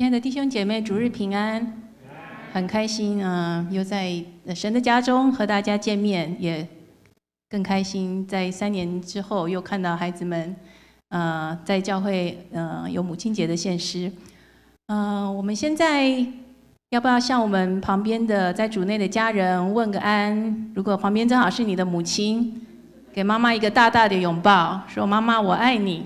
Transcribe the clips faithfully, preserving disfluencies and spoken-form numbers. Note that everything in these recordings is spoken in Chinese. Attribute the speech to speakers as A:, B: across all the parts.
A: 亲爱的弟兄姐妹，主日平安，很开心啊、呃，又在神的家中和大家见面，也更开心，在三年之后又看到孩子们，呃，在教会呃有母亲节的献诗，呃，我们现在要不要向我们旁边的在主内的家人问个安？如果旁边正好是你的母亲，给妈妈一个大大的拥抱，说：“妈妈，我爱你。”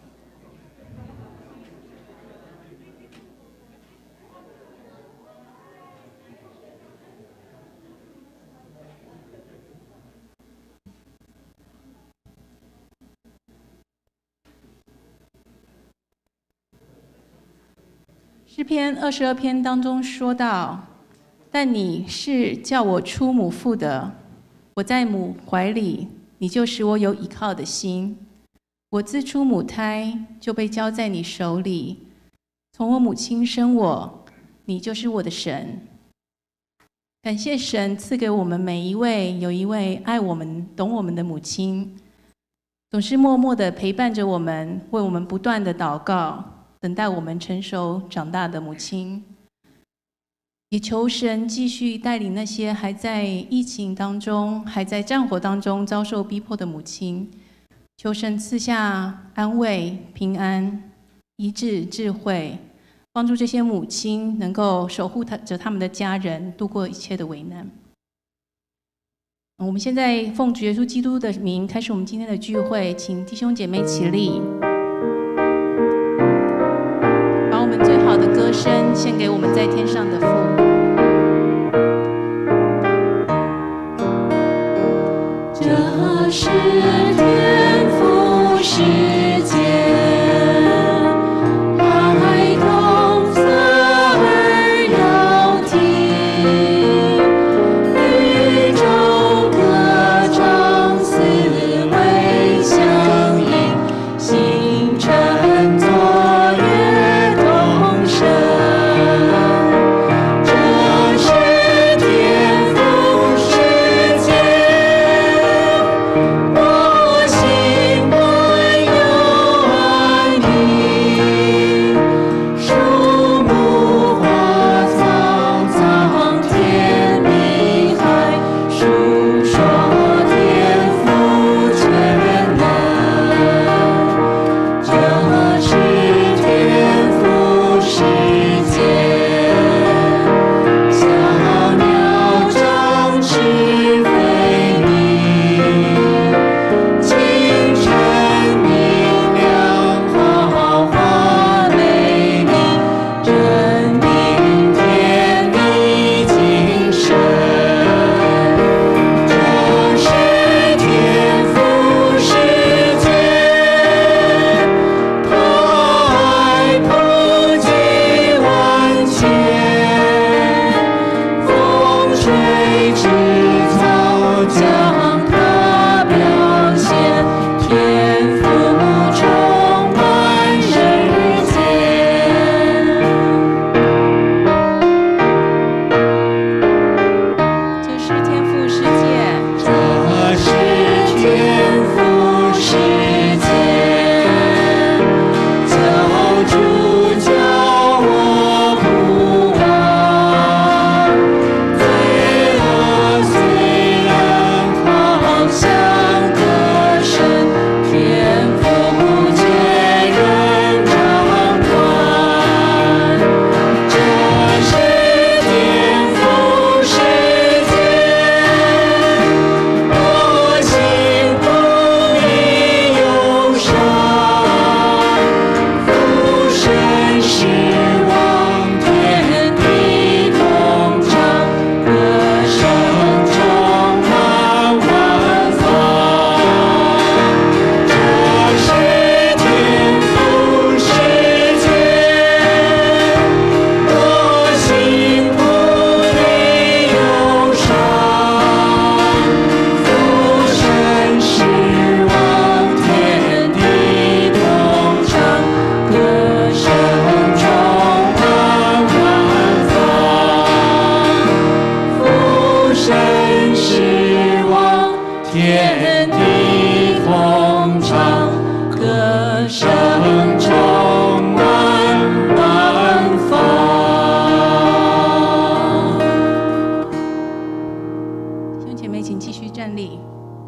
A: 诗篇二十二篇当中说到：“但你是叫我出母腹的，我在母怀里，你就使我有倚靠的心。我自出母胎就被交在你手里，从我母亲生我，你就是我的神。”感谢神赐给我们每一位有一位爱我们、懂我们的母亲，总是默默地陪伴着我们，为我们不断地祷告。等待我们成熟长大的母亲，也求神继续带领那些还在疫情当中、还在战火当中遭受逼迫的母亲，求神赐下安慰、平安、医治、智慧，帮助这些母亲能够守护着他们的家人，度过一切的危难。我们现在奉主耶稣基督的名开始我们今天的聚会，请弟兄姐妹起立。最好的歌声献给我们在天上的父。
B: 这是天父世界，爱动侧耳要听，宇宙歌唱四维响应，星辰作声充满南方。
A: 姐妹，请继续站立。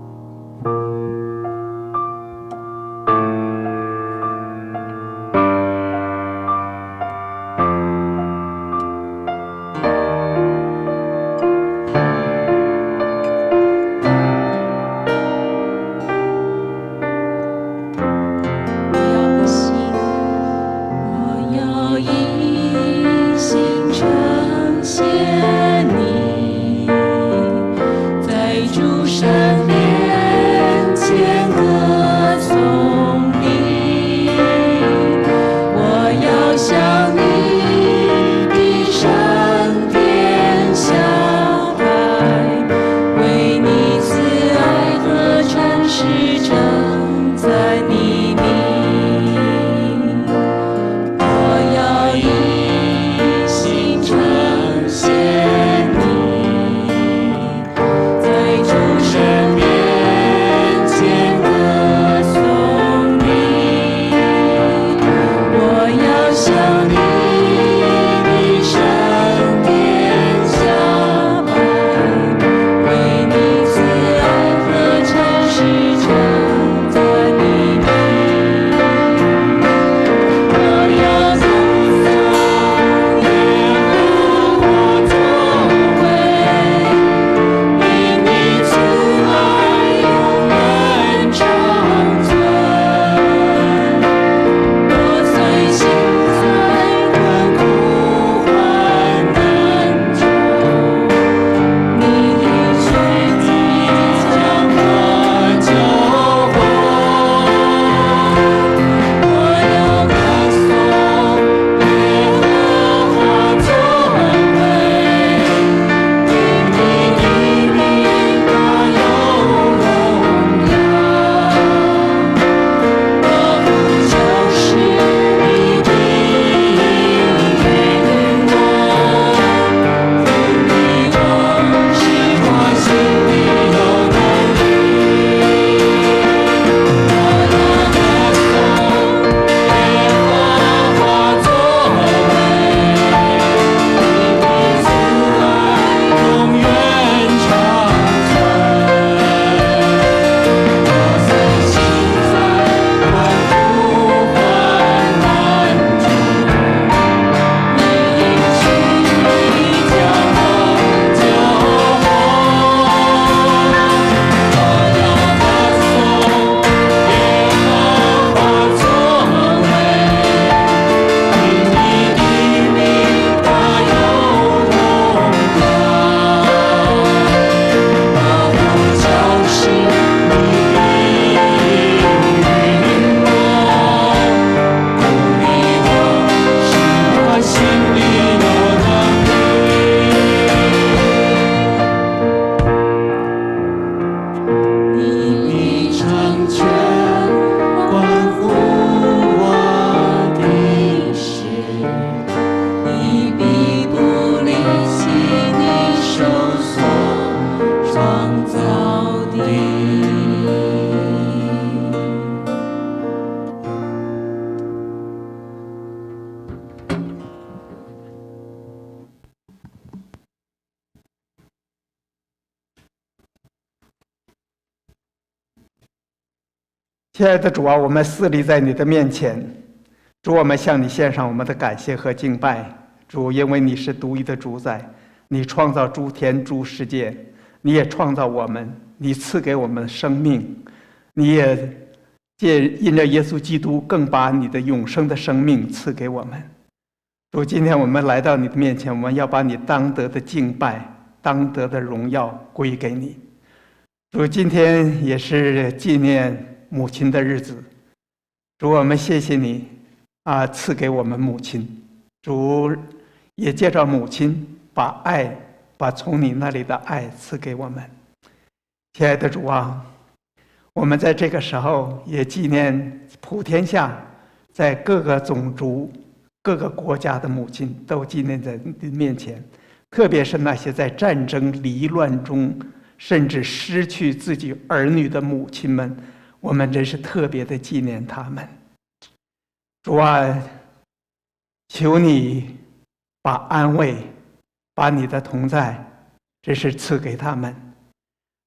C: 亲爱的主啊，我们侍立在你的面前，主，我们向你献上我们的感谢和敬拜。主，因为你是独一的主宰，你创造诸天诸世界，你也创造我们，你赐给我们生命，你也借因着耶稣基督更把你的永生的生命赐给我们。主，今天我们来到你的面前，我们要把你当得的敬拜、当得的荣耀归给你。主，今天也是纪念母亲的日子，主，我们谢谢你啊，赐给我们母亲。主也借着母亲把爱，把从你那里的爱赐给我们。亲爱的主啊，我们在这个时候也纪念普天下在各个种族、各个国家的母亲，都纪念在你的面前。特别是那些在战争离乱中甚至失去自己儿女的母亲们，我们真是特别的纪念他们。主啊，求你把安慰，把你的同在，这是赐给他们。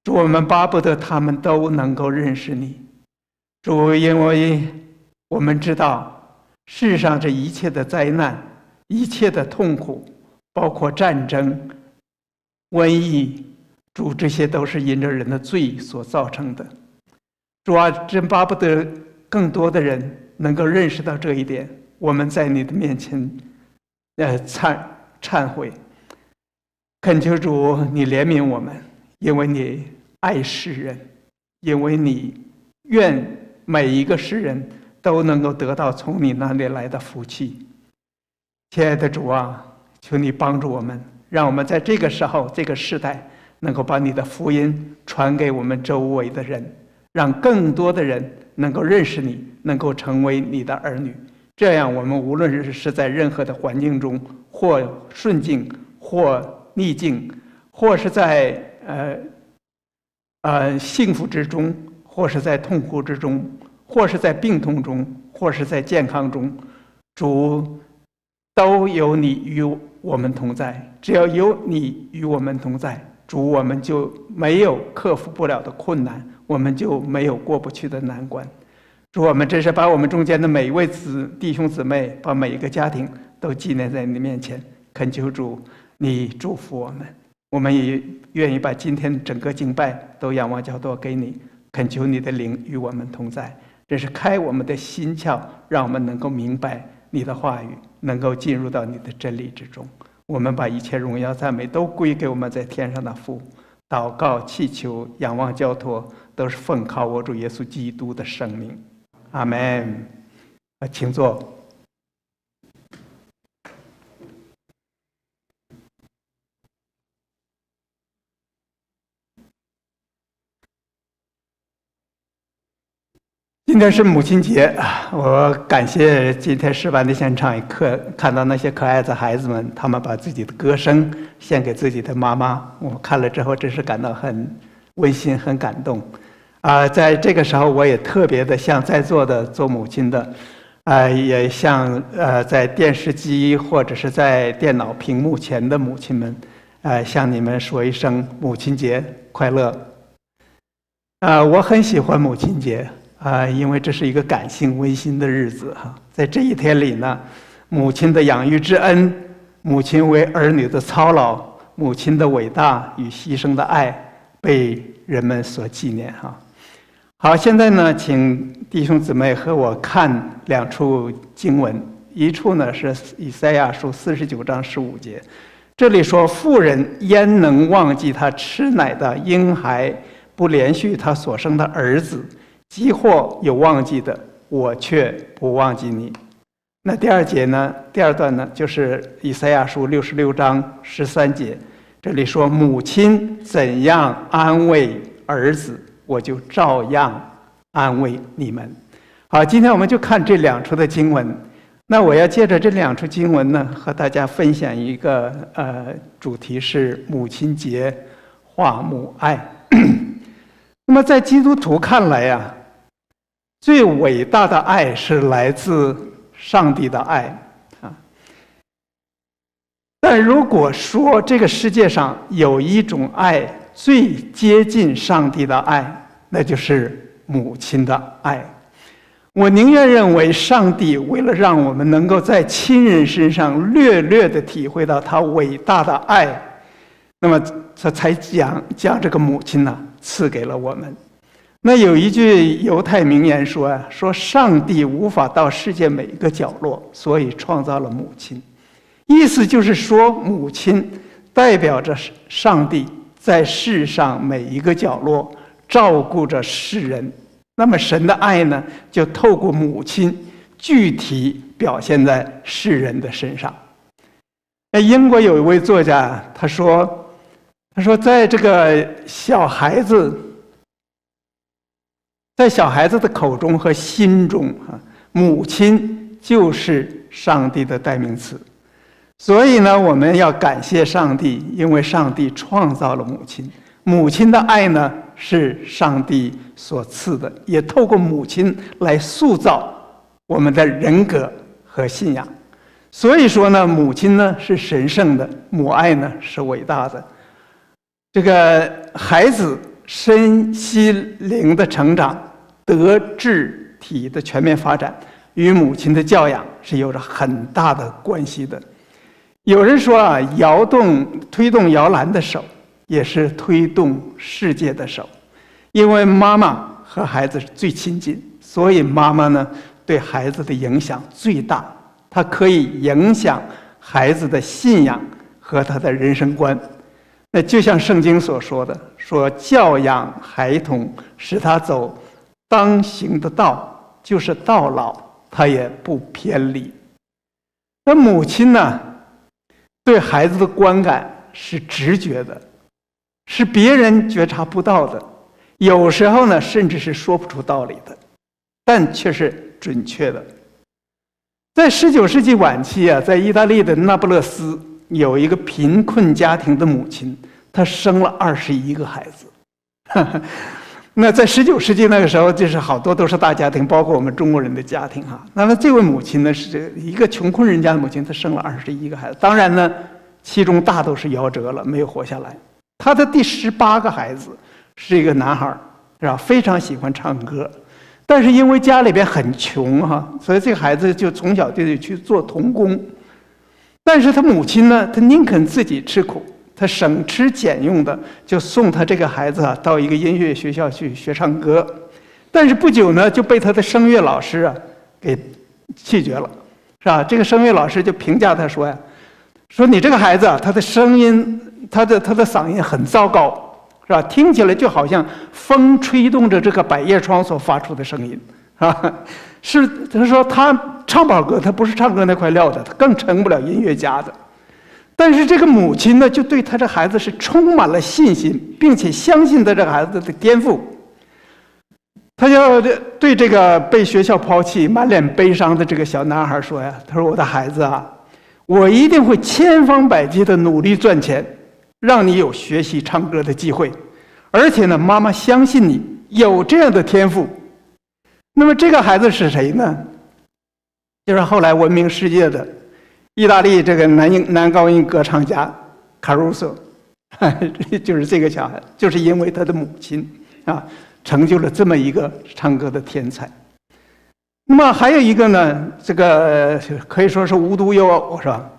C: 主，我们巴不得他们都能够认识你。主，因为我们知道世上这一切的灾难，一切的痛苦，包括战争、瘟疫，主，这些都是因着人的罪所造成的。主啊，真巴不得更多的人能够认识到这一点。我们在你的面前，呃，忏忏悔，恳求主你怜悯我们，因为你爱世人，因为你愿每一个世人都能够得到从你那里来的福气。亲爱的主啊，求你帮助我们，让我们在这个时候、这个时代，能够把你的福音传给我们周围的人，让更多的人能够认识你，能够成为你的儿女。这样，我们无论是在任何的环境中，或顺境，或逆境，或是在呃呃幸福之中，或是在痛苦之中，或是在病痛中，或是在健康中，主都有你与我们同在。只要有你与我们同在，主，我们就没有克服不了的困难，我们就没有过不去的难关。主，我们真是把我们中间的每一位子弟兄姊妹，把每一个家庭都纪念在你的面前，恳求主你祝福我们。我们也愿意把今天整个敬拜都仰望交托给你，恳求你的灵与我们同在，真是开我们的心窍，让我们能够明白你的话语，能够进入到你的真理之中。我们把一切荣耀赞美都归给我们在天上的父。祷告、祈求、仰望交托，都是奉靠我主耶稣基督的生命。阿们。请坐。今天是母亲节，我感谢今天诗班的现场课，看到那些可爱的孩子们，他们把自己的歌声献给自己的妈妈，我看了之后真是感到很温馨、很感动。啊、呃，在这个时候，我也特别的向在座的做母亲的，啊、呃，也向呃在电视机或者是在电脑屏幕前的母亲们，呃，向你们说一声母亲节快乐。啊、呃，我很喜欢母亲节。啊，因为这是一个感性温馨的日子哈，在这一天里呢，母亲的养育之恩，母亲为儿女的操劳，母亲的伟大与牺牲的爱，被人们所纪念哈。好，现在呢，请弟兄姊妹和我看两处经文，一处呢是以赛亚书四十九章十五节，这里说：“妇人焉能忘记她吃奶的婴孩，不连续她所生的儿子？即或有忘记的，我却不忘记你。”那第二节呢？第二段呢，就是以赛亚书六十六章十三节，这里说：“母亲怎样安慰儿子，我就照样安慰你们。”好，今天我们就看这两处的经文。那我要借着这两处经文呢，和大家分享一个呃主题是母亲节化母爱。那么在基督徒看来呀、啊，最伟大的爱是来自上帝的爱啊。但如果说这个世界上有一种爱最接近上帝的爱，那就是母亲的爱。我宁愿认为上帝为了让我们能够在亲人身上略略的体会到他伟大的爱，那么他才将将这个母亲呢赐给了我们。那有一句犹太名言说啊，说上帝无法到世界每一个角落，所以创造了母亲。意思就是说，母亲代表着上帝在世上每一个角落照顾着世人。那么神的爱呢，就透过母亲具体表现在世人的身上。英国有一位作家，他说他说在这个小孩子在小孩子的口中和心中啊，母亲就是上帝的代名词。所以呢，我们要感谢上帝，因为上帝创造了母亲。母亲的爱呢，是上帝所赐的，也透过母亲来塑造我们的人格和信仰。所以说呢，母亲呢是神圣的，母爱呢是伟大的。这个孩子身心灵的成长、德智体的全面发展，与母亲的教养是有着很大的关系的。有人说啊，摇动推动摇篮的手，也是推动世界的手。因为妈妈和孩子最亲近，所以妈妈呢对孩子的影响最大，她可以影响孩子的信仰和他的人生观。那就像圣经所说的，说教养孩童，使他走当行的道，就是到老他也不偏离。那母亲呢，对孩子的观感是直觉的，是别人觉察不到的，有时候呢甚至是说不出道理的，但却是准确的。在十九世纪晚期啊，在意大利的那不勒斯有一个贫困家庭的母亲，她生了二十一个孩子。那在十九世纪那个时候，就是好多都是大家庭，包括我们中国人的家庭哈。那么这位母亲呢，是一个穷困人家的母亲，她生了二十一个孩子，当然呢，其中大都是夭折了，没有活下来。她的第十八个孩子是一个男孩，是吧？非常喜欢唱歌，但是因为家里边很穷哈，所以这个孩子就从小就得去做童工。但是他母亲呢，她宁肯自己吃苦，她省吃俭用的就送他这个孩子啊到一个音乐学校去学唱歌。但是不久呢，就被他的声乐老师啊给弃绝了，是吧？这个声乐老师就评价他说呀，说你这个孩子啊，他的声音，他的他的嗓音很糟糕，是吧？听起来就好像风吹动着这个百叶窗所发出的声音，啊，是他说他唱不好歌，他不是唱歌那块料的，他更成不了音乐家的。但是这个母亲呢，就对他这孩子是充满了信心，并且相信他这个孩子的天赋。他就对这个被学校抛弃、满脸悲伤的这个小男孩说呀：“他说我的孩子啊，我一定会千方百计的努力赚钱，让你有学习唱歌的机会。而且呢，妈妈相信你有这样的天赋。”那么这个孩子是谁呢？就是后来闻名世界的意大利这个男音男高音歌唱家卡鲁索，就是这个小孩，就是因为他的母亲啊，成就了这么一个唱歌的天才。那么还有一个呢，这个可以说是无独有偶，是吧？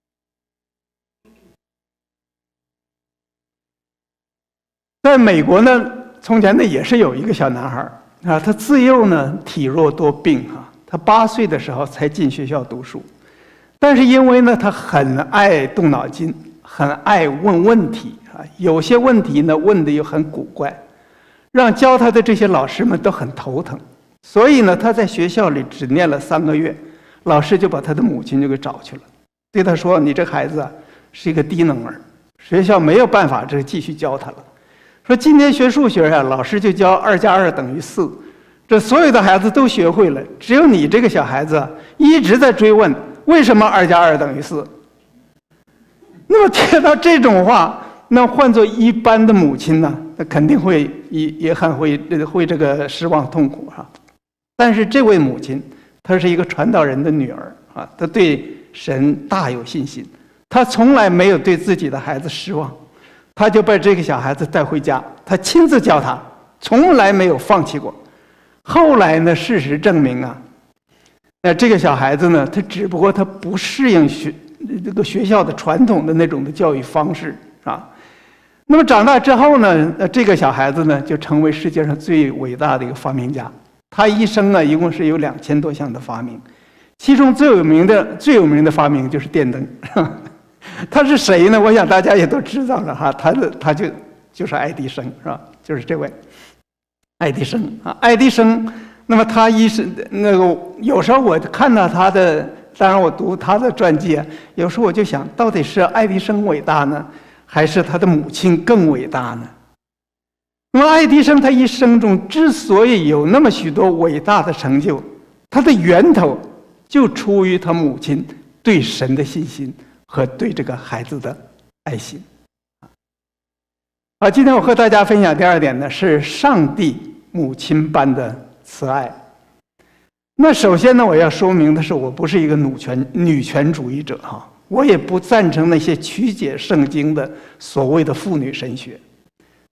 C: 在美国呢，从前呢也是有一个小男孩啊，他自幼呢体弱多病啊，他八岁的时候才进学校读书。但是因为呢，他很爱动脑筋，很爱问问题啊，有些问题呢问的又很古怪，让教他的这些老师们都很头疼。所以呢，他在学校里只念了三个月，老师就把他的母亲就给找去了，对他说：“你这孩子啊是一个低能儿，学校没有办法这继续教他了。说今天学数学啊，老师就教二加二等于四，这所有的孩子都学会了，只有你这个小孩子啊一直在追问。”为什么二加二等于四？那么听到这种话，那换做一般的母亲呢，那肯定会也也很会会这个失望痛苦哈。但是这位母亲，她是一个传道人的女儿啊，她对神大有信心，她从来没有对自己的孩子失望，她就把这个小孩子带回家，她亲自教他，从来没有放弃过。后来呢，事实证明啊。那这个小孩子呢，他只不过他不适应学这个学校的传统的那种的教育方式啊。那么长大之后呢，呃，这个小孩子呢就成为世界上最伟大的一个发明家。他一生呢一共是有两千多项的发明，其中最有名的最有名的发明就是电灯。他是谁呢？我想大家也都知道了哈，他的他就就是爱迪生，是吧？就是这位爱迪生啊，爱迪生。那么他一是那个，有时候我看到他的，当然我读他的传记啊，有时候我就想，到底是爱迪生伟大呢，还是他的母亲更伟大呢？那么爱迪生他一生中之所以有那么许多伟大的成就，他的源头就出于他母亲对神的信心和对这个孩子的爱心。啊，今天我和大家分享第二点呢，是上帝母亲般的慈爱。那首先呢，我要说明的是，我不是一个女权女权主义者哈，我也不赞成那些曲解圣经的所谓的妇女神学。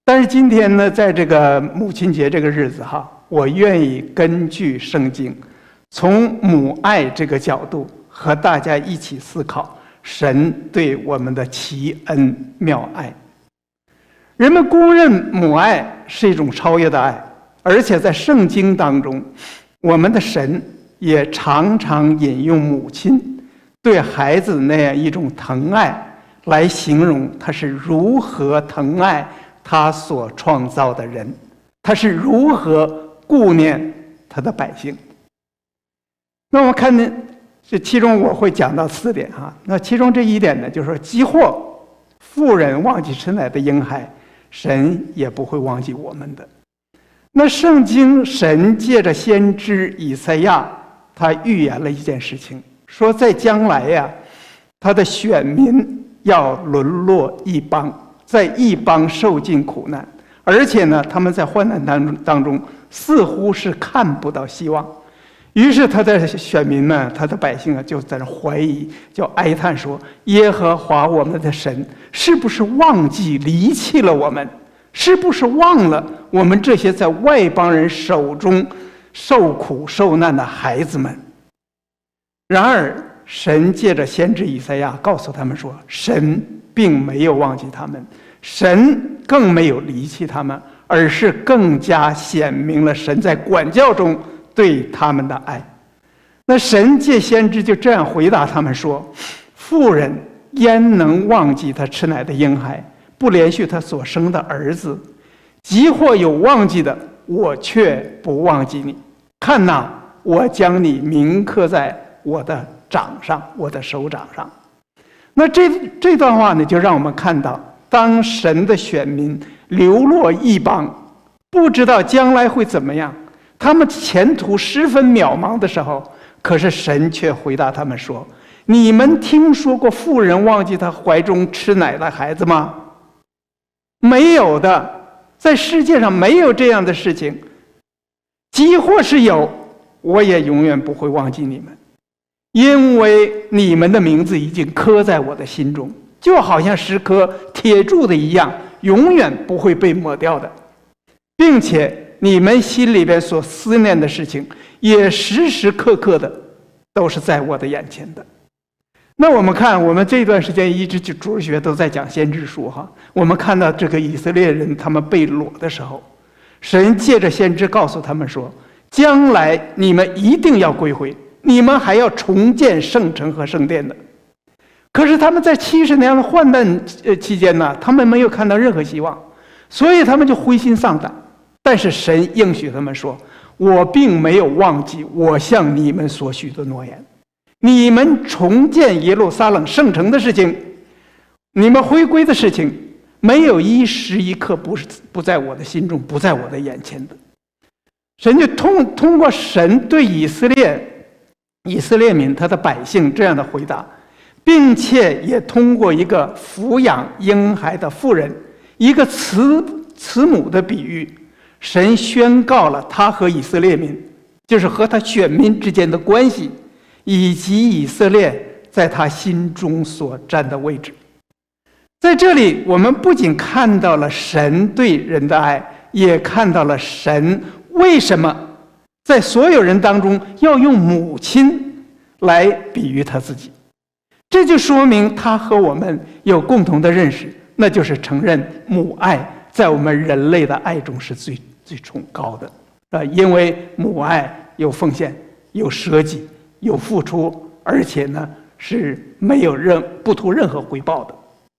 C: 但是今天呢，在这个母亲节这个日子哈，我愿意根据圣经，从母爱这个角度和大家一起思考神对我们的奇恩妙爱。人们公认母爱是一种超越的爱，而且在圣经当中，我们的神也常常引用母亲对孩子那样一种疼爱来形容他是如何疼爱他所创造的人，他是如何顾念他的百姓。那我们看呢，这其中我会讲到四点哈。那其中这一点呢，就是说，即或妇人忘记吃奶的婴孩，神也不会忘记我们的。那圣经神借着先知以赛亚，他预言了一件事情，说在将来呀，他的选民要沦落异邦，在异邦受尽苦难，而且呢，他们在患难当中当中似乎是看不到希望。于是他的选民们，他的百姓啊，就在那怀疑，就哀叹说：耶和华我们的神是不是忘记离弃了我们？是不是忘了我们这些在外邦人手中受苦受难的孩子们？然而神借着先知以赛亚告诉他们说，神并没有忘记他们，神更没有离弃他们，而是更加显明了神在管教中对他们的爱。那神借先知就这样回答他们说：妇人焉能忘记他吃奶的婴孩，不连续他所生的儿子？即或有忘记的，我却不忘记你。看哪，我将你铭刻在我的掌上，我的手掌上。那这这段话呢，就让我们看到，当神的选民流落异邦，不知道将来会怎么样，他们前途十分渺茫的时候，可是神却回答他们说：你们听说过妇人忘记她怀中吃奶的孩子吗？没有的，在世界上没有这样的事情。即或是有，我也永远不会忘记你们，因为你们的名字已经刻在我的心中，就好像石刻铁铸的一样，永远不会被抹掉的，并且你们心里边所思念的事情，也时时刻刻的都是在我的眼前的。那我们看，我们这段时间一直就主日学都在讲先知书哈。我们看到这个以色列人他们被掳的时候，神借着先知告诉他们说，将来你们一定要归回，你们还要重建圣城和圣殿的。可是他们在七十年的患难期间呢，他们没有看到任何希望，所以他们就灰心丧胆。但是神应许他们说，我并没有忘记我向你们所许的诺言。你们重建耶路撒冷圣城的事情，你们回归的事情，没有一时一刻不是不在我的心中，不在我的眼前的。神就通通过神对以色列以色列民他的百姓这样的回答，并且也通过一个抚养婴孩的妇人，一个慈慈母的比喻，神宣告了他和以色列民，就是和他选民之间的关系，以及以色列在他心中所占的位置。在这里，我们不仅看到了神对人的爱，也看到了神为什么在所有人当中要用母亲来比喻他自己。这就说明他和我们有共同的认识，那就是承认母爱在我们人类的爱中是最最崇高的啊！因为母爱有奉献，有舍己，有付出，而且呢是没有任不图任何回报的。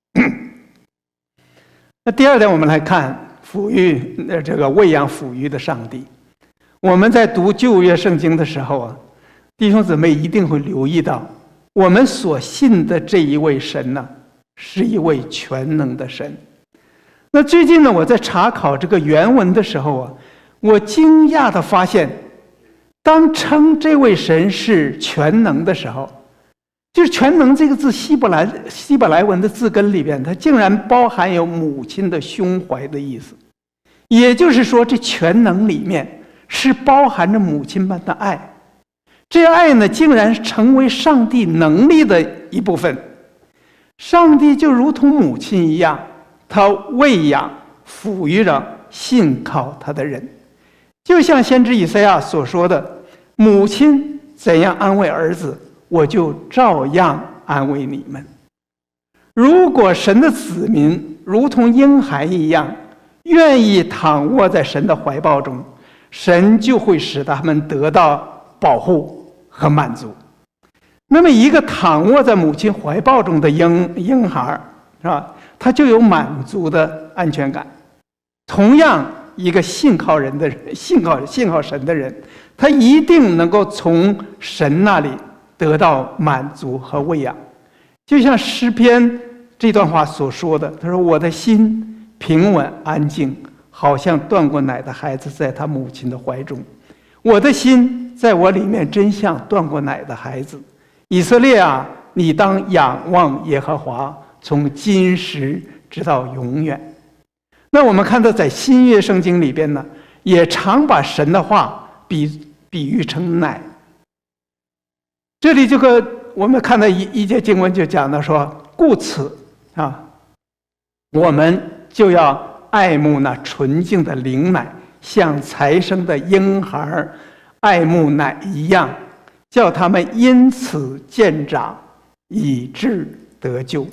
C: 那第二点，我们来看抚育呃这个喂养抚育的上帝。我们在读旧约圣经的时候啊，弟兄姊妹一定会留意到，我们所信的这一位神呢，是一位全能的神。那最近呢，我在查考这个原文的时候啊，我惊讶地发现，当称这位神是全能的时候，就是全能这个字，希伯来希伯来文的字根里边，它竟然包含有母亲的胸怀的意思。也就是说，这全能里面是包含着母亲般的爱，这爱呢，竟然成为上帝能力的一部分。上帝就如同母亲一样，他喂养、 抚育着信靠他的人。就像先知以赛亚所说的，母亲怎样安慰儿子，我就照样安慰你们。如果神的子民如同婴孩一样，愿意躺卧在神的怀抱中，神就会使他们得到保护和满足。那么一个躺卧在母亲怀抱中的婴婴孩，是吧？他就有满足的安全感。同样，一个信靠人的人，信靠信靠神的人，他一定能够从神那里得到满足和喂养。就像诗篇这段话所说的，他说：“我的心平稳安静，好像断过奶的孩子在他母亲的怀中。我的心在我里面，真像断过奶的孩子。以色列啊，你当仰望耶和华，从今时直到永远。”那我们看到在新约圣经里边呢，也常把神的话比比喻成奶。这里这个我们看到一一节经文就讲到说，故此啊，我们就要爱慕那纯净的灵奶，像才生的婴孩爱慕奶一样，叫他们因此渐长，以致得救。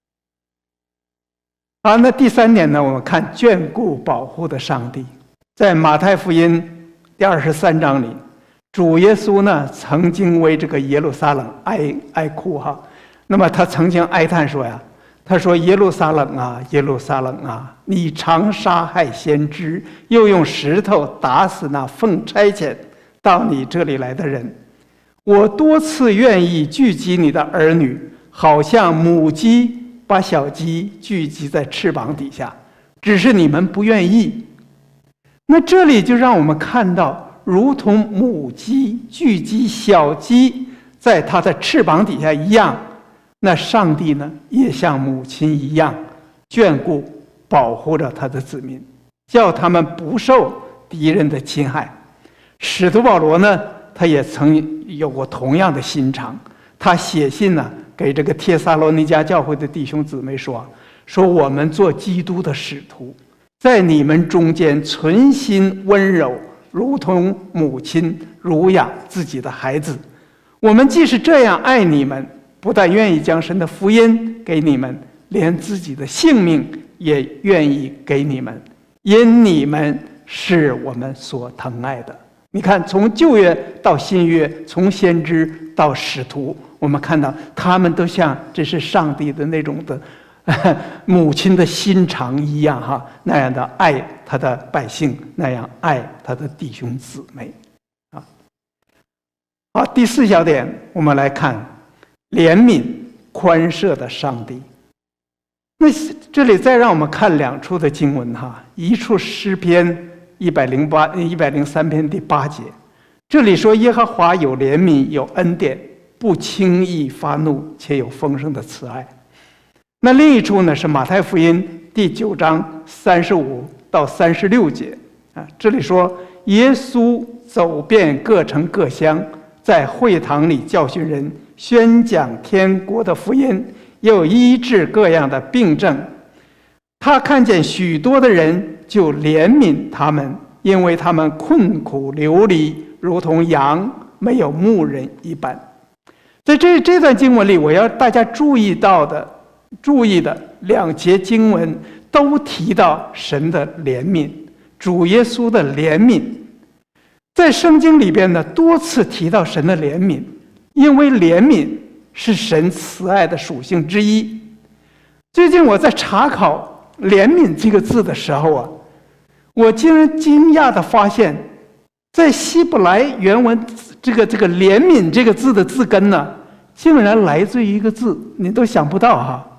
C: 好，那第三点呢，我们看眷顾保护的上帝。在马太福音第二十三章里，主耶稣呢曾经为这个耶路撒冷哀哀哭哈。那么他曾经哀叹说呀，他说：“耶路撒冷啊，耶路撒冷啊，你常杀害先知，又用石头打死那奉差遣到你这里来的人。我多次愿意聚集你的儿女，好像母鸡把小鸡聚集在翅膀底下，只是你们不愿意。”那这里就让我们看到，如同母鸡聚集小鸡在它的翅膀底下一样，那上帝呢，也像母亲一样眷顾保护着他的子民，叫他们不受敌人的侵害。使徒保罗呢，他也曾有过同样的心肠，他写信呢给这个帖撒罗尼迦教会的弟兄姊妹说：“说我们做基督的使徒，在你们中间存心温柔，如同母亲乳养自己的孩子。我们既是这样爱你们，不但愿意将神的福音给你们，连自己的性命也愿意给你们，因你们是我们所疼爱的。”你看，从旧约到新约，从先知到使徒，我们看到他们都像这是上帝的那种的母亲的心肠一样哈，那样的爱他的百姓，那样爱他的弟兄姊妹啊。好，第四小点，我们来看怜悯宽赦的上帝。那这里再让我们看两处的经文哈，一处诗篇一百零八、一百零三篇第八节，这里说耶和华有怜悯，有恩典，不轻易发怒，且有丰盛的慈爱。那另一处呢是马太福音第九章三十五到三十六节啊，这里说耶稣走遍各城各乡，在会堂里教训人，宣讲天国的福音，又医治各样的病症。他看见许多的人，就怜悯他们，因为他们困苦流离，如同羊没有牧人一般。在这这段经文里，我要大家注意到的注意的两节经文都提到神的怜悯，主耶稣的怜悯。在圣经里边呢，多次提到神的怜悯，因为怜悯是神慈爱的属性之一。最近我在查考怜悯这个字的时候啊，我竟然惊讶地发现，在希伯来原文这个这个怜悯这个字的字根呢，竟然来自于一个字，你都想不到哈。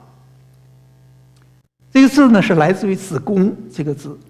C: 这个字呢是来自于子宫这个字。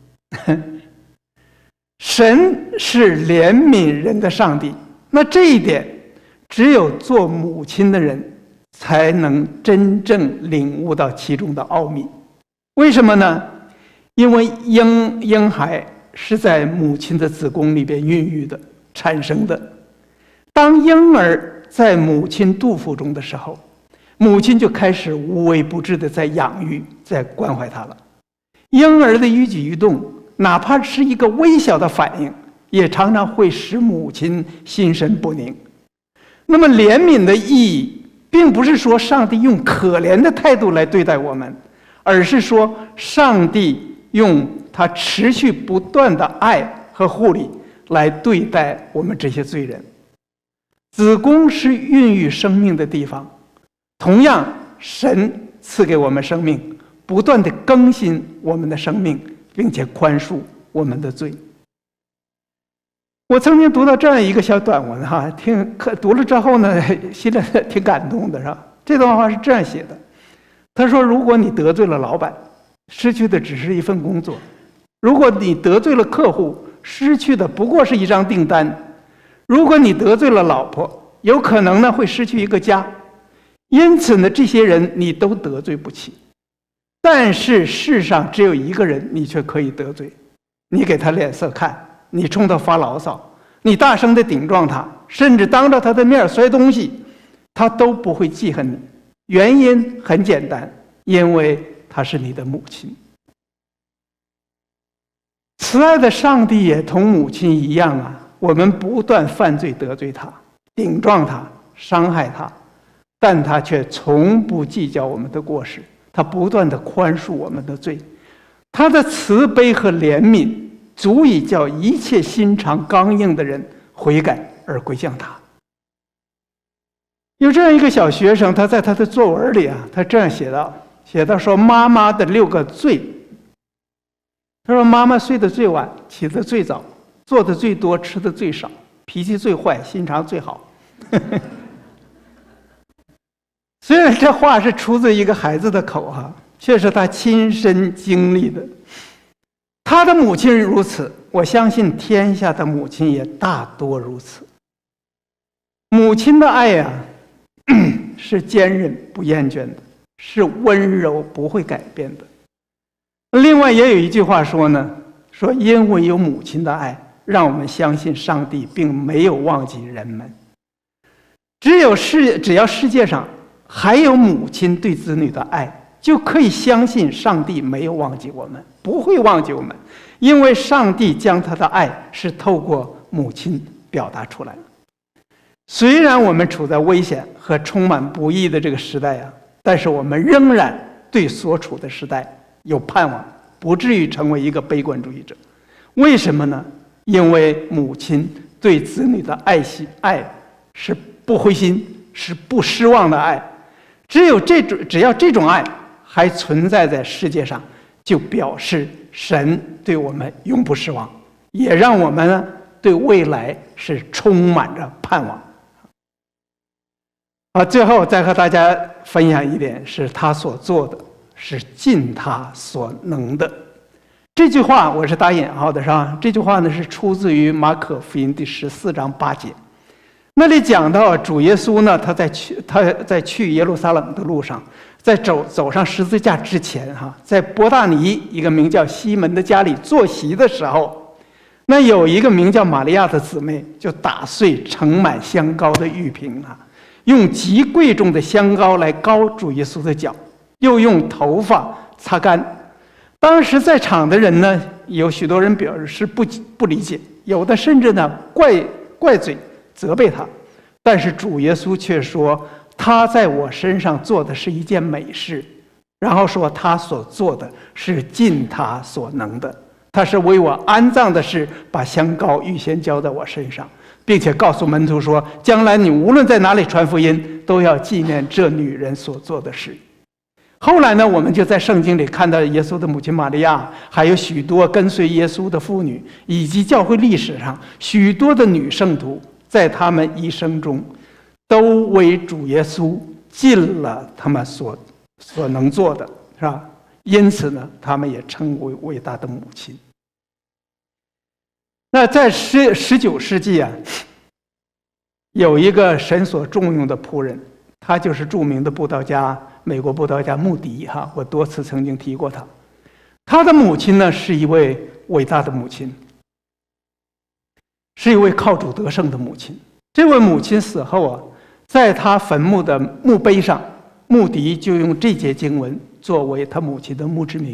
C: 神是怜悯人的上帝，那这一点只有做母亲的人才能真正领悟到其中的奥秘。为什么呢？因为婴婴孩是在母亲的子宫里边孕育的、产生的。当婴儿在母亲肚腹中的时候，母亲就开始无微不至的在养育、在关怀他了。 婴儿的一举一动，哪怕是一个微小的反应，也常常会使母亲心神不宁。那么怜悯的意义，并不是说上帝用可怜的态度来对待我们，而是说上帝用他持续不断的爱和护理来对待我们这些罪人。子宫是孕育生命的地方，同样神赐给我们生命，不断的更新我们的生命，并且宽恕我们的罪。我曾经读到这样一个小短文哈，听读了之后呢，心里挺感动的，是吧？这段话是这样写的，他说：如果你得罪了老板，失去的只是一份工作；如果你得罪了客户，失去的不过是一张订单；如果你得罪了老婆，有可能呢会失去一个家。因此呢，这些人你都得罪不起。但是世上只有一个人你却可以得罪，你给他脸色看，你冲他发牢骚，你大声的顶撞他，甚至当着他的面摔东西，他都不会记恨你。原因很简单，因为她是你的母亲。慈爱的上帝也同母亲一样啊，我们不断犯罪得罪他，顶撞他，伤害他，但他却从不计较我们的过失，他不断的宽恕我们的罪。他的慈悲和怜悯足以叫一切心肠刚硬的人悔改而归向他。有这样一个小学生，他在他的作文里啊，他这样写道，写到说妈妈的六个罪。他说妈妈睡得最晚，起得最早，做的最多，吃的最少，脾气最坏，心肠最好。虽然这话是出自一个孩子的口哈，却是他亲身经历的。他的母亲如此，我相信天下的母亲也大多如此。母亲的爱呀、啊，是坚韧不厌倦的，是温柔不会改变的。另外也有一句话说呢，说因为有母亲的爱，让我们相信上帝并没有忘记人们。只有世只要世界上还有母亲对子女的爱，就可以相信上帝没有忘记我们，不会忘记我们，因为上帝将他的爱是透过母亲表达出来的。虽然我们处在危险和充满不义的这个时代啊，但是我们仍然对所处的时代有盼望，不至于成为一个悲观主义者。为什么呢？因为母亲对子女的爱心爱是不灰心，是不失望的爱。只有这种，只要这种爱还存在在世界上，就表示神对我们永不失望，也让我们呢对未来是充满着盼望。啊，最后再和大家分享一点，是他所做的是尽他所能的。这句话我是打引号的，是吧？这句话呢是出自于马可福音第十四章八节。那里讲到主耶稣呢，他在去他在去耶路撒冷的路上，在走走上十字架之前，哈，在伯大尼一个名叫西门的家里坐席的时候，那有一个名叫玛利亚的姊妹，就打碎盛满香膏的玉瓶啊，用极贵重的香膏来膏主耶稣的脚，又用头发擦干。当时在场的人呢，有许多人表示不不理解，有的甚至呢怪怪罪责备他，但是主耶稣却说他在我身上做的是一件美事，然后说他所做的是尽他所能的，他是为我安葬的事把香膏预先浇在我身上，并且告诉门徒说，将来你无论在哪里传福音，都要纪念这女人所做的事。后来呢，我们就在圣经里看到耶稣的母亲玛利亚，还有许多跟随耶稣的妇女，以及教会历史上许多的女圣徒，在他们一生中都为主耶稣尽了他们所所能做的，是吧？因此呢，他们也称为伟大的母亲。那在十十九世纪啊，有一个神所重用的仆人，他就是著名的布道家，美国布道家穆迪哈，我多次曾经提过他。他的母亲呢，是一位伟大的母亲，是一位靠主得胜的母亲。这位母亲死后啊，在他坟墓的墓碑上，穆迪就用这节经文作为他母亲的墓志铭，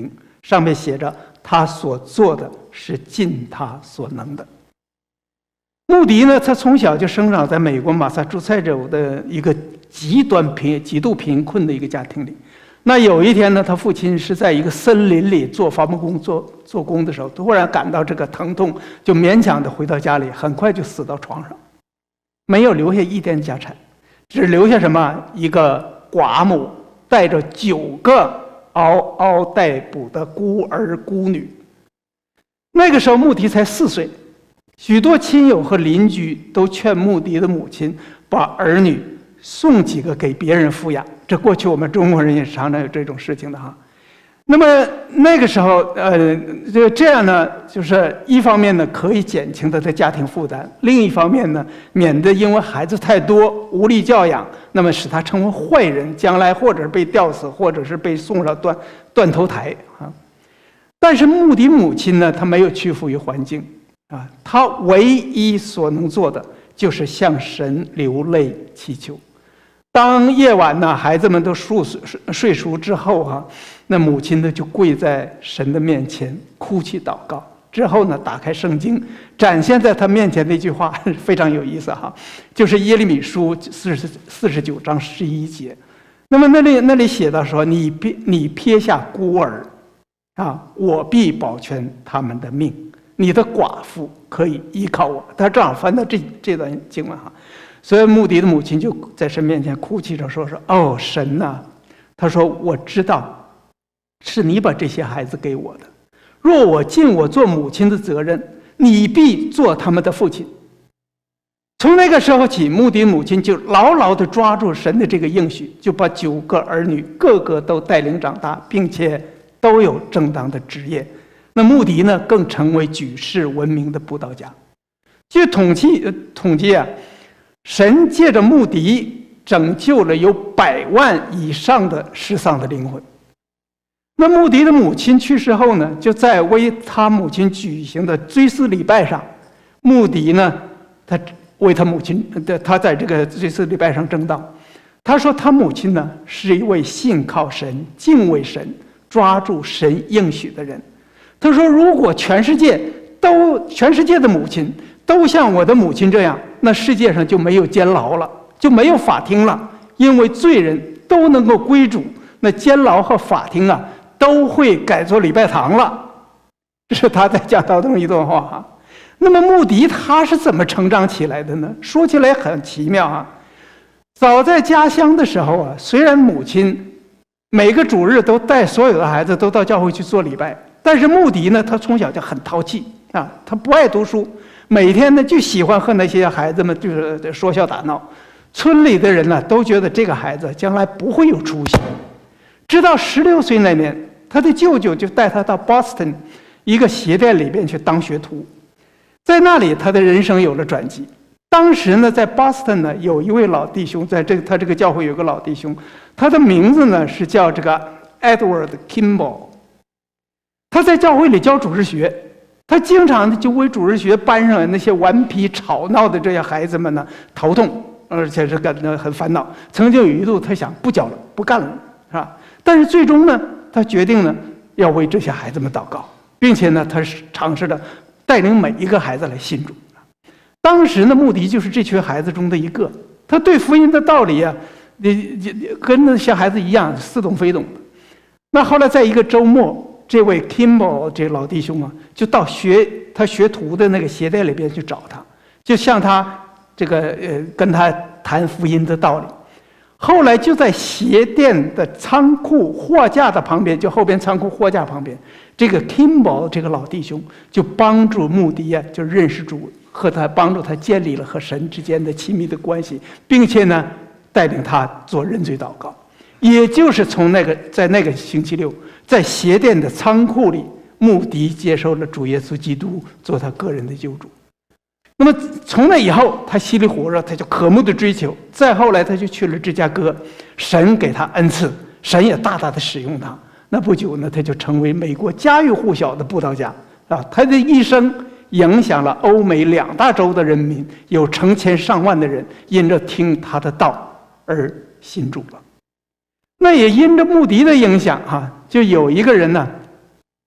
C: 上面写着他所做的是尽他所能的。穆迪呢，他从小就生长在美国马萨诸塞州的一个极端贫、极度贫困的一个家庭里。那有一天呢，他父亲是在一个森林里做伐木工、做做工的时候，突然感到这个疼痛，就勉强的回到家里，很快就死到床上，没有留下一点家产，只留下什么一个寡母带着九个嗷嗷待哺的孤儿孤女。那个时候穆迪才四岁。许多亲友和邻居都劝穆迪的母亲把儿女送几个给别人抚养。这过去我们中国人也常常有这种事情的哈。那么那个时候，呃，就这样呢，就是一方面呢可以减轻他的家庭负担，另一方面呢，免得因为孩子太多无力教养，那么使他成为坏人，将来或者被吊死，或者是被送上断断头台啊。但是穆迪母亲呢，她没有屈服于环境。啊，他唯一所能做的就是向神流泪祈求。当夜晚呢，孩子们都熟睡熟之后啊，那母亲呢就跪在神的面前哭泣祷告。之后呢，打开圣经，展现在他面前的一句话非常有意思哈，就是耶利米书四十四十九章十一节。那么那里那里写到说：“你撇你撇下孤儿，啊，我必保全他们的命。”你的寡妇可以依靠我。他正好翻到这这段经文哈，所以穆迪的母亲就在神面前哭泣着说：“说哦，神呐、啊，他说我知道是你把这些孩子给我的，若我尽我做母亲的责任，你必做他们的父亲。”从那个时候起，穆迪母亲就牢牢地抓住神的这个应许，就把九个儿女个个都带领长大，并且都有正当的职业。那穆迪呢，更成为举世闻名的布道家。据统计统计啊，神借着穆迪拯救了有百万以上的失丧的灵魂。那穆迪的母亲去世后呢，就在为他母亲举行的追思礼拜上，穆迪呢，他为他母亲的他在这个追思礼拜上证道，他说他母亲呢是一位信靠神、敬畏神、抓住神应许的人。他说：“如果全世界都全世界的母亲都像我的母亲这样，那世界上就没有监牢了，就没有法庭了，因为罪人都能够归主，那监牢和法庭啊都会改做礼拜堂了。”这是他在讲道中一段话哈。那么穆迪他是怎么成长起来的呢？说起来很奇妙啊。早在家乡的时候啊，虽然母亲每个主日都带所有的孩子都到教会去做礼拜。但是穆迪呢，他从小就很淘气啊，他不爱读书，每天呢就喜欢和那些孩子们就是说笑打闹。村里的人呢都觉得这个孩子将来不会有出息。直到十六岁那年，他的舅舅就带他到 Boston 一个鞋店里边去当学徒，在那里他的人生有了转机。当时呢，在 Boston 呢有一位老弟兄，在这个他这个教会有个老弟兄，他的名字呢是叫这个 Edward Kimball。他在教会里教主日学，他经常就为主日学班上那些顽皮吵闹的这些孩子们呢头痛，而且是感到很烦恼。曾经有一度他想不教了，不干了，是吧？但是最终呢，他决定呢要为这些孩子们祷告，并且呢，他是尝试着带领每一个孩子来信主。当时呢，穆迪就是这群孩子中的一个，他对福音的道理啊，你跟那些孩子一样似懂非懂的。那后来在一个周末，这位 Kimball 这老弟兄啊，就到学他学徒的那个鞋店里边去找他，就向他这个呃跟他谈福音的道理。后来就在鞋店的仓库货架的旁边，就后边仓库货架旁边，这个 Kimball 这个老弟兄就帮助穆迪呀，就认识主，和他帮助他建立了和神之间的亲密的关系，并且呢带领他做认罪祷告。也就是从那个在那个星期六，在鞋店的仓库里，穆迪接受了主耶稣基督做他个人的救主。那么从那以后，他稀里火热，他就渴慕的追求。再后来，他就去了芝加哥，神给他恩赐，神也大大的使用他。那不久呢，他就成为美国家喻户晓的布道家啊！他的一生影响了欧美两大洲的人民，有成千上万的人因着听他的道而信主了。那也因着穆迪的影响哈、啊，就有一个人呢，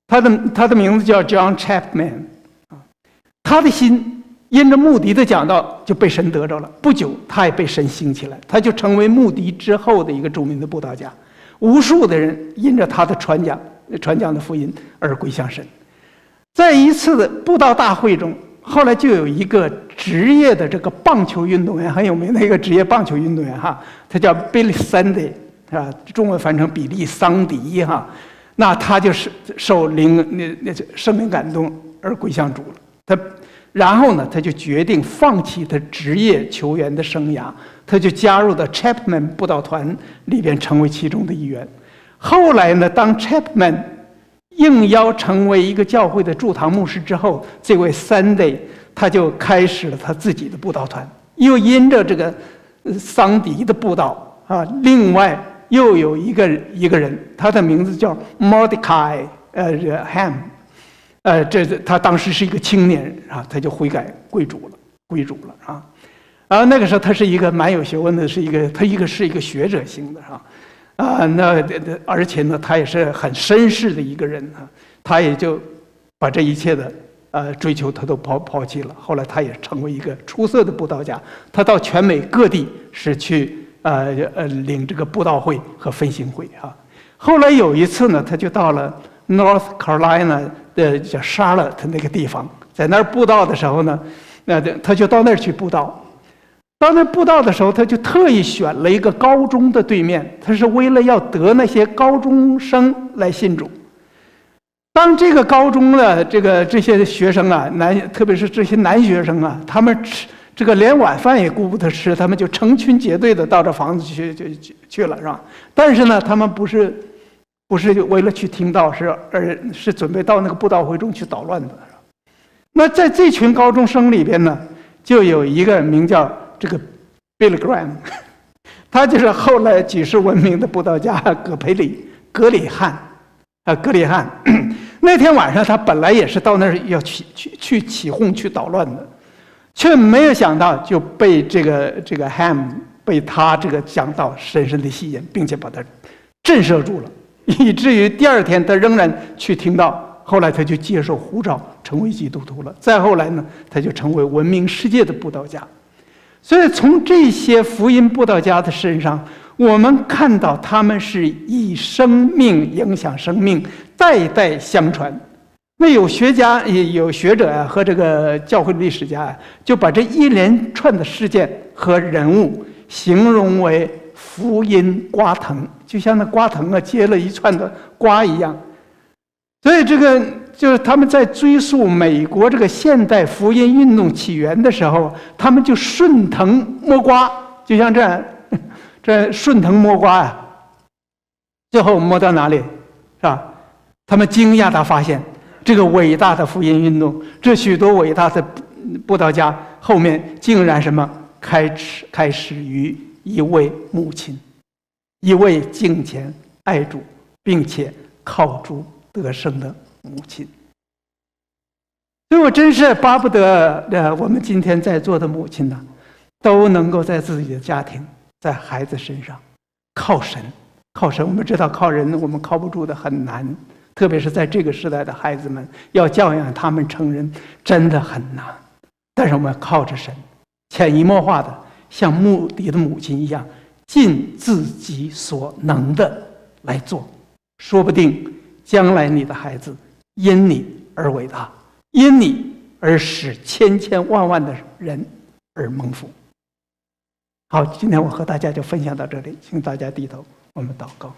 C: 他的他的名字叫 John Chapman， 他的心因着穆迪的讲道就被神得着了。不久，他也被神兴起来，他就成为穆迪之后的一个著名的布道家。无数的人因着他的传讲、传讲的福音而归向神。在一次的布道大会中，后来就有一个职业的这个棒球运动员，很有名的一个职业棒球运动员哈，他叫 Billy Sunday， 啊，中文翻成比利桑迪哈。那他就是受灵那那圣灵感动而归向主了。他然后呢，他就决定放弃他职业球员的生涯，他就加入到 Chapman 布道团里边，成为其中的一员。后来呢，当 Chapman 应邀成为一个教会的驻堂牧师之后，这位 Sunday 他就开始了他自己的布道团。又因着这个桑迪的布道啊，另外又有一个一个人，他的名字叫 Mordecai 呃 Ham， 呃，这他当时是一个青年人啊，他就悔改归主了，归主了啊。啊，那个时候他是一个蛮有学问的，是一个他一个是一个学者型的哈。啊，那而且呢，他也是很绅士的一个人啊，他也就把这一切的呃追求他都抛抛弃了。后来他也成为一个出色的布道家，他到全美各地是去呃呃领这个布道会和分享会啊。后来有一次呢，他就到了 North Carolina 的叫 Charlotte 那个地方，在那儿布道的时候呢，那他就到那儿去布道。到那布道的时候，他就特意选了一个高中的对面，他是为了要得那些高中生来信主。当这个高中的这个这些学生啊，男特别是这些男学生啊，他们吃这个连晚饭也顾不得吃，他们就成群结队的到这房子去去去去了，是吧？但是呢，他们不是不是为了去听道，是而是准备到那个布道会中去捣乱的。那在这群高中生里边呢，就有一个名叫这个 Billy Graham， 他就是后来举世闻名的布道家葛培里格里汉啊，格里汉。那天晚上他本来也是到那儿要去去去起哄去捣乱的，却没有想到就被这个这个 Ham 被他这个讲道深深的吸引，并且把他震慑住了，以至于第二天他仍然去听道。后来他就接受呼召，成为基督徒了。再后来呢，他就成为闻名世界的布道家。所以从这些福音布道家的身上，我们看到他们是以生命影响生命，代代相传。那有学家、有学者啊，和这个教会历史家啊，就把这一连串的事件和人物形容为福音瓜藤，就像那瓜藤啊结了一串的瓜一样。所以这个就是他们在追溯美国这个现代福音运动起源的时候，他们就顺藤摸瓜，就像这样，这顺藤摸瓜啊，最后摸到哪里，是吧？他们惊讶地发现，这个伟大的福音运动，这许多伟大的布道家后面竟然什么开始开始于一位母亲，一位敬虔爱主，并且靠主得胜的母亲。所以我真是巴不得呃，我们今天在座的母亲呢，都能够在自己的家庭，在孩子身上靠神，靠神。我们知道靠人我们靠不住的，很难，特别是在这个时代的孩子们，要教养他们成人真的很难。但是我们靠着神，潜移默化的像穆迪的母亲一样，尽自己所能的来做，说不定将来你的孩子因你而伟大，因你而使千千万万的人而蒙福。好，今天我和大家就分享到这里，请大家低头，我们祷告。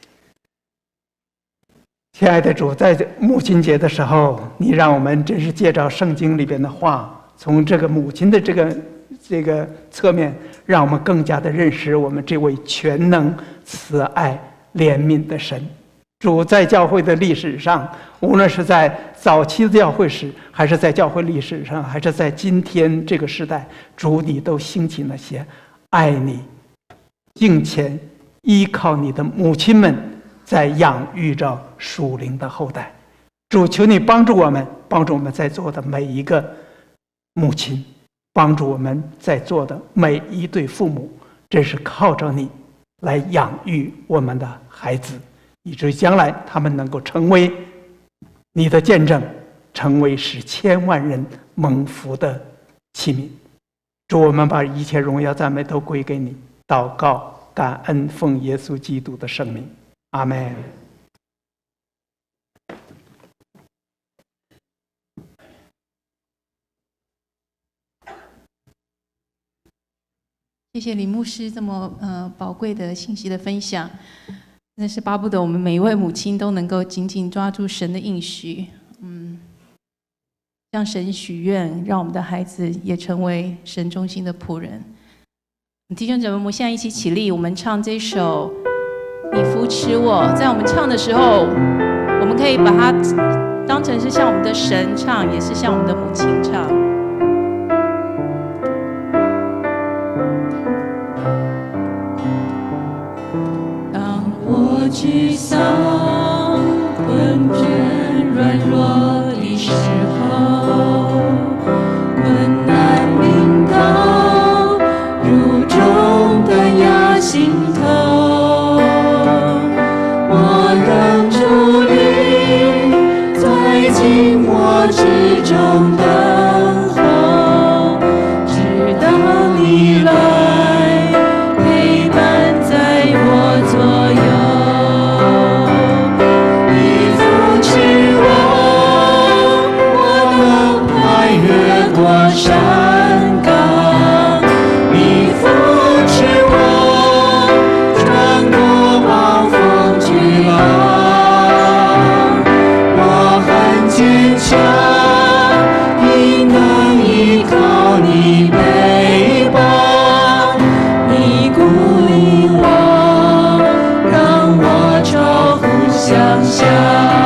C: 亲爱的主，在母亲节的时候，你让我们真是借着圣经里边的话，从这个母亲的这个这个侧面，让我们更加的认识我们这位全能、慈爱、怜悯的神。主在教会的历史上，无论是在早期的教会史，还是在教会历史上，还是在今天这个时代，主你都兴起那些爱你、敬虔、依靠你的母亲们，在养育着属灵的后代。主，求你帮助我们，帮助我们在座的每一个母亲，帮助我们在座的每一对父母，真是靠着你来养育我们的孩子，以至于将来他们能够成为你的见证成为使千万人蒙福的器皿。主，我们把一切荣耀赞美都归给你，祷告感恩，奉耶稣基督的圣名，阿们。
A: 谢谢李牧师这么呃宝贵的信息的分享，真是巴不得我们每一位母亲都能够紧紧抓住神的应许，嗯，向神许愿，让我们的孩子也成为神中心的仆人。弟兄姊妹，我们现在一起起立，我们唱这首《你扶持我》。在我们唱的时候，我们可以把它当成是向我们的神唱，也是向我们的母亲唱。
B: 沮丧、困倦、软弱的时候，困难临到，如重担压心头，我仍伫立在静默之中等候，直到你来陪伴在我左右。山岗，你扶持我，穿过暴风巨浪。我很坚强，因能依靠你背膀，你鼓励我，让我超乎想象。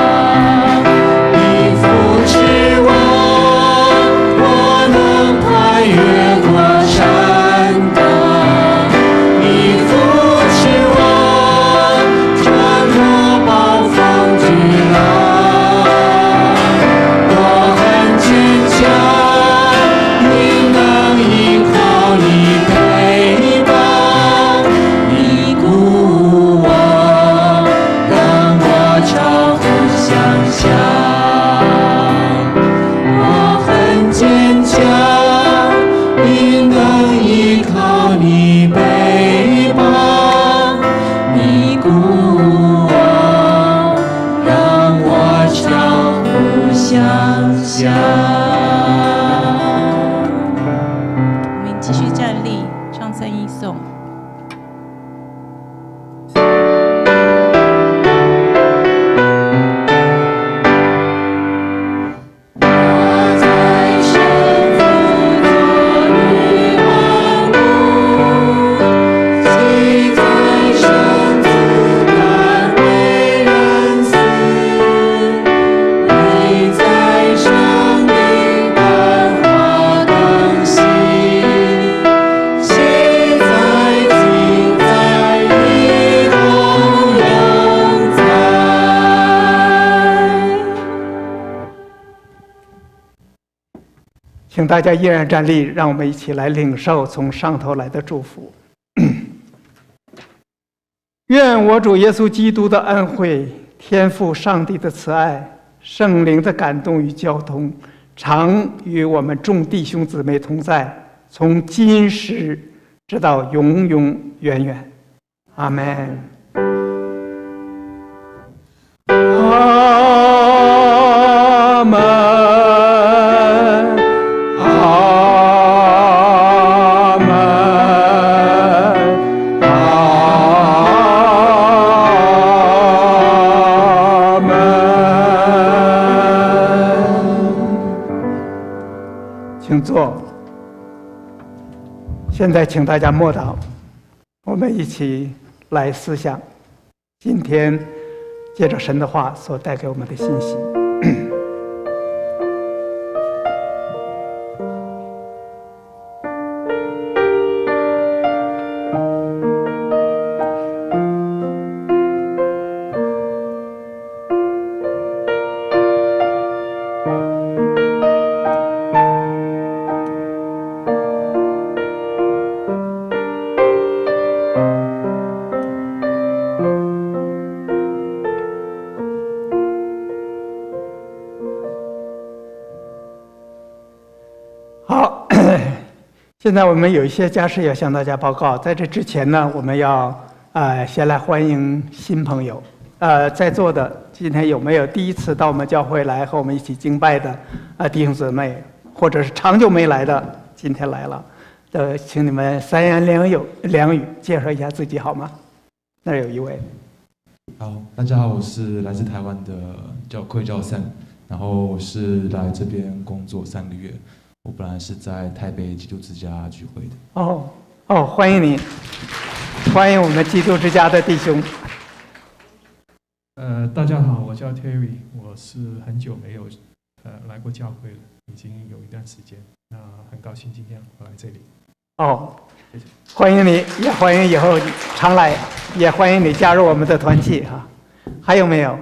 C: 请大家依然站立，让我们一起来领受从上头来的祝福。愿我主耶稣基督的恩惠、天父上帝的慈爱、圣灵的感动与交通，常与我们众弟兄姊妹同在，从今时直到永永远远。阿们。阿们。请坐。现在请大家默祷，我们一起来思想今天借着神的话所带给我们的信息。 好，现在我们有一些家事要向大家报告。在这之前呢，我们要呃先来欢迎新朋友。呃，在座的今天有没有第一次到我们教会来和我们一起敬拜的啊弟兄姊妹，或者是长久没来的，今天来了的，请你们三言两语两语介绍一下自己好吗？那儿有一位。
D: 好，大家好，我是来自台湾的叫愧教三，然后我是来这边工作三个月。我本来是在台北基督之家聚会的。
C: 哦哦，欢迎你，欢迎我们基督之家的弟兄。
E: 呃，大家好，我叫 Terry， 我是很久没有呃来过教会了，已经有一段时间。那很高兴今天我来这里。
C: 哦，欢迎你，也欢迎以后常来，也欢迎你加入我们的团契哈。还有没有？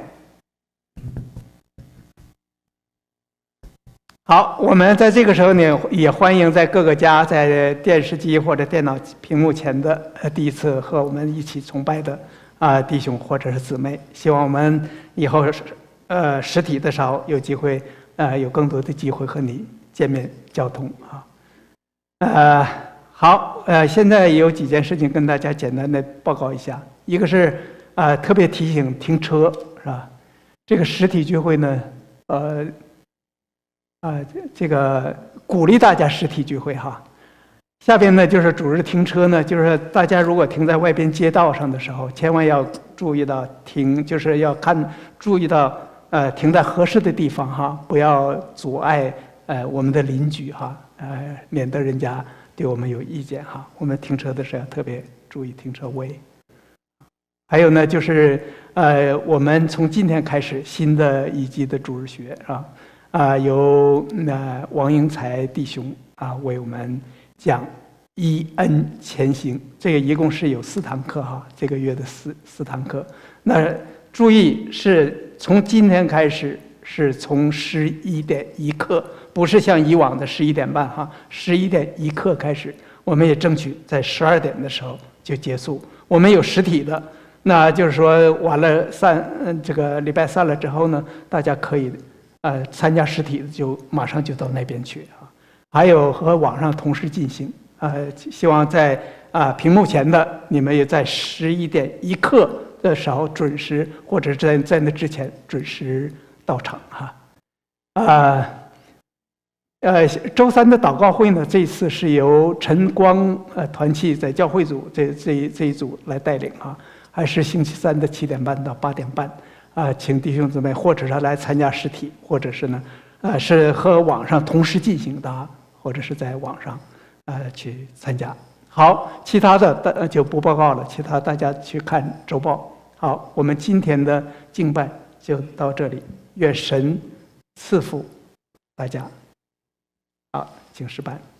C: 好，我们在这个时候呢，也欢迎在各个家在电视机或者电脑屏幕前的呃第一次和我们一起崇拜的啊、呃、弟兄或者是姊妹。希望我们以后呃实体的时候有机会呃有更多的机会和你见面交通啊。呃，好，呃，现在有几件事情跟大家简单的报告一下。一个是呃特别提醒停车是吧？这个实体聚会呢，呃。啊、呃，这个鼓励大家实体聚会哈。下边呢就是主日停车呢，就是大家如果停在外边街道上的时候，千万要注意到停，就是要看注意到呃停在合适的地方哈，不要阻碍呃我们的邻居哈，呃免得人家对我们有意见哈。我们停车的时候要特别注意停车位。还有呢就是呃我们从今天开始新的一季的主日学啊。啊，由那王英才弟兄啊为我们讲一恩前行，这个一共是有四堂课哈，这个月的四四堂课。那注意是从今天开始，是从十一点一刻，不是像以往的十一点半哈，十一点一刻开始，我们也争取在十二点的时候就结束。我们有实体的，那就是说完了散这个礼拜散了之后呢，大家可以。呃，参加实体的就马上就到那边去啊，还有和网上同时进行。呃，希望在啊、呃、屏幕前的你们也在十一点一刻的时候准时，或者在在那之前准时到场哈。啊，呃，周三的祷告会呢，这次是由晨光呃团契在教会组这这这一组来带领啊，还是星期三的七点半到八点半。啊、呃，请弟兄姊妹，或者是来参加实体，或者是呢，呃，是和网上同时进行的，或者是在网上，呃，去参加。好，其他的大就不报告了，其他大家去看周报。好，我们今天的敬拜就到这里，愿神赐福大家。好，请示班。